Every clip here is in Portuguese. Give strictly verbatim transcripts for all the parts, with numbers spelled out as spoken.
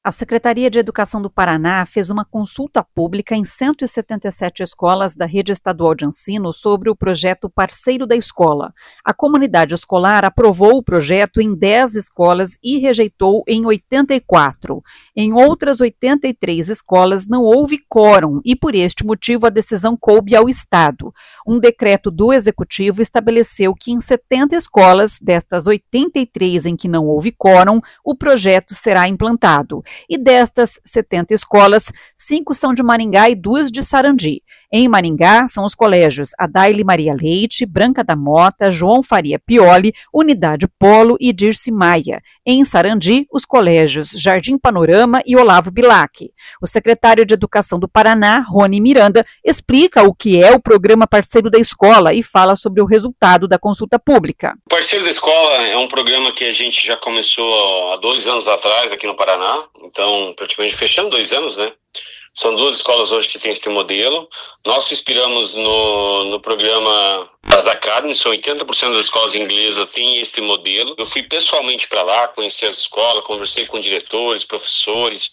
A Secretaria de Educação do Paraná fez uma consulta pública em cento e setenta e sete escolas da rede estadual de ensino sobre o projeto Parceiro da Escola. A comunidade escolar aprovou o projeto em dez escolas e rejeitou em oitenta e quatro. Em outras oitenta e três escolas não houve quórum e, por este motivo, a decisão coube ao Estado. Um decreto do Executivo estabeleceu que em setenta escolas, destas oitenta e três em que não houve quórum, o projeto será implantado. E destas setenta escolas, cinco são de Maringá e duas de Sarandi. Em Maringá, são os colégios Adaile Maria Leite, Branca da Mota, João Faria Pioli, Unidade Polo e Dirce Maia. Em Sarandi, os colégios Jardim Panorama e Olavo Bilac. O secretário de Educação do Paraná, Rony Miranda, explica o que é o programa Parceiro da Escola e fala sobre o resultado da consulta pública. O Parceiro da Escola é um programa que a gente já começou há dois anos atrás aqui no Paraná, então praticamente fechando dois anos, né? São duas escolas hoje que têm esse modelo. Nós se inspiramos no, no programa das Academies, são oitenta por cento das escolas inglesas têm este modelo. Eu fui pessoalmente para lá, conheci as escolas, conversei com diretores, professores,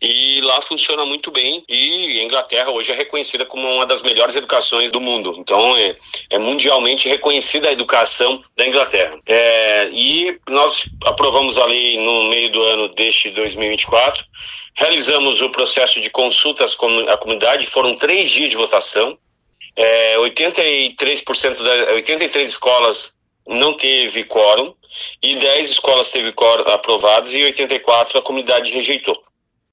e lá funciona muito bem. E a Inglaterra hoje é reconhecida como uma das melhores educações do mundo. Então é, é mundialmente reconhecida a educação da Inglaterra. É, e nós aprovamos a lei no meio do ano deste dois mil e vinte e quatro. Realizamos o processo de consultas com a comunidade, foram três dias de votação, é, oitenta e três por cento da, oitenta e três escolas não teve quórum, e dez escolas teve quórum aprovadas e oitenta e quatro a comunidade rejeitou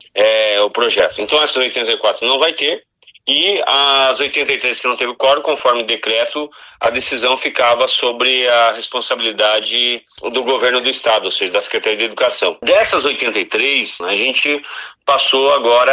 é, o projeto. Então essas oitenta e quatro não vai ter, e as oitenta e três que não teve quórum, conforme o decreto, a decisão ficava sobre a responsabilidade do governo do estado, ou seja, da Secretaria de Educação. Dessas oitenta e três, a gente passou agora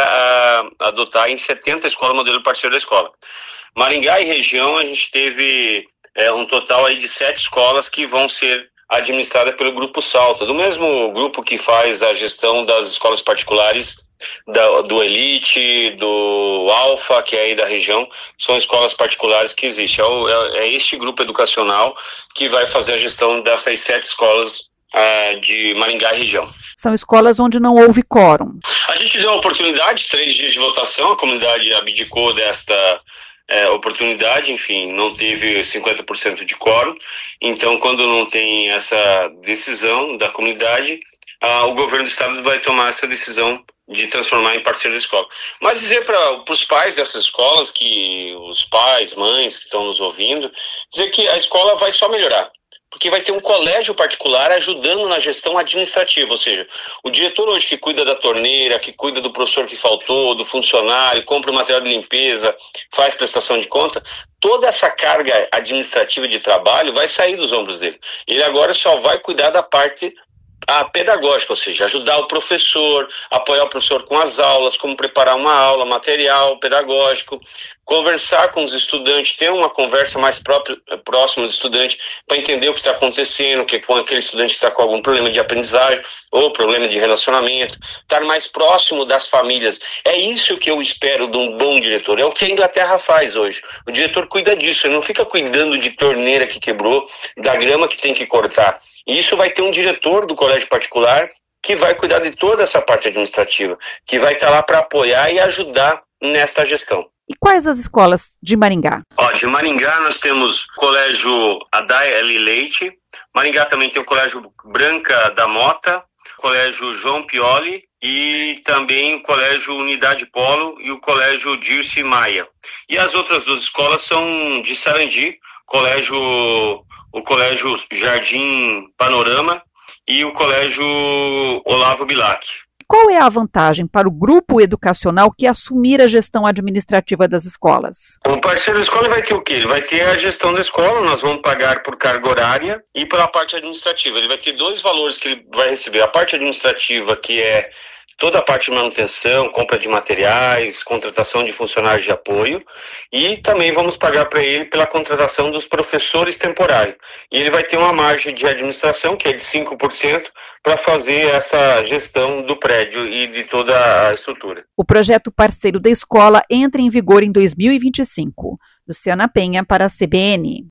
a adotar em setenta escolas o modelo Parceiro da Escola. Maringá e região, a gente teve é, um total aí de sete escolas que vão ser administradas pelo Grupo Salta, do mesmo grupo que faz a gestão das escolas particulares Da, do Elite, do Alfa, que é aí da região, são escolas particulares que existem. É, o, é, é este grupo educacional que vai fazer a gestão dessas sete escolas uh, de Maringá e região. São escolas onde não houve quórum. A gente deu a oportunidade, três dias de votação, a comunidade abdicou desta é, oportunidade, enfim, não teve cinquenta por cento de quórum, então quando não tem essa decisão da comunidade, uh, o governo do estado vai tomar essa decisão de transformar em parceiro da escola. Mas dizer para os pais dessas escolas, que os pais, mães que estão nos ouvindo, dizer que a escola vai só melhorar, porque vai ter um colégio particular ajudando na gestão administrativa, ou seja, o diretor hoje que cuida da torneira, que cuida do professor que faltou, do funcionário, compra o material de limpeza, faz prestação de conta, toda essa carga administrativa de trabalho vai sair dos ombros dele. Ele agora só vai cuidar da parte a pedagógica, ou seja, ajudar o professor, apoiar o professor com as aulas, como preparar uma aula, material pedagógico, conversar com os estudantes, ter uma conversa mais própria, próxima do estudante, para entender o que está acontecendo, que com aquele estudante que está com algum problema de aprendizagem ou problema de relacionamento, estar mais próximo das famílias. É isso que eu espero de um bom diretor, é o que a Inglaterra faz hoje. O diretor cuida disso, ele não fica cuidando de torneira que quebrou, da grama que tem que cortar. E isso vai ter um diretor do colégio particular que vai cuidar de toda essa parte administrativa, que vai estar lá para apoiar e ajudar nesta gestão. E quais as escolas de Maringá? Ó, de Maringá nós temos o colégio Adaile Leite, Maringá também tem o colégio Branca da Mota, o colégio João Pioli e também o colégio Unidade Polo e o colégio Dirce Maia. E as outras duas escolas são de Sarandi, colégio, o colégio Jardim Panorama e o colégio Olavo Bilac. Qual é a vantagem para o grupo educacional que assumir a gestão administrativa das escolas? O parceiro da escola vai ter o quê? Ele vai ter a gestão da escola, nós vamos pagar por carga horária e pela parte administrativa. Ele vai ter dois valores que ele vai receber. A parte administrativa, que é toda a parte de manutenção, compra de materiais, contratação de funcionários de apoio, e também vamos pagar para ele pela contratação dos professores temporários. E ele vai ter uma margem de administração, que é de cinco por cento, para fazer essa gestão do prédio e de toda a estrutura. O projeto Parceiro da Escola entra em vigor em dois mil e vinte e cinco. Luciana Penha para a C B N.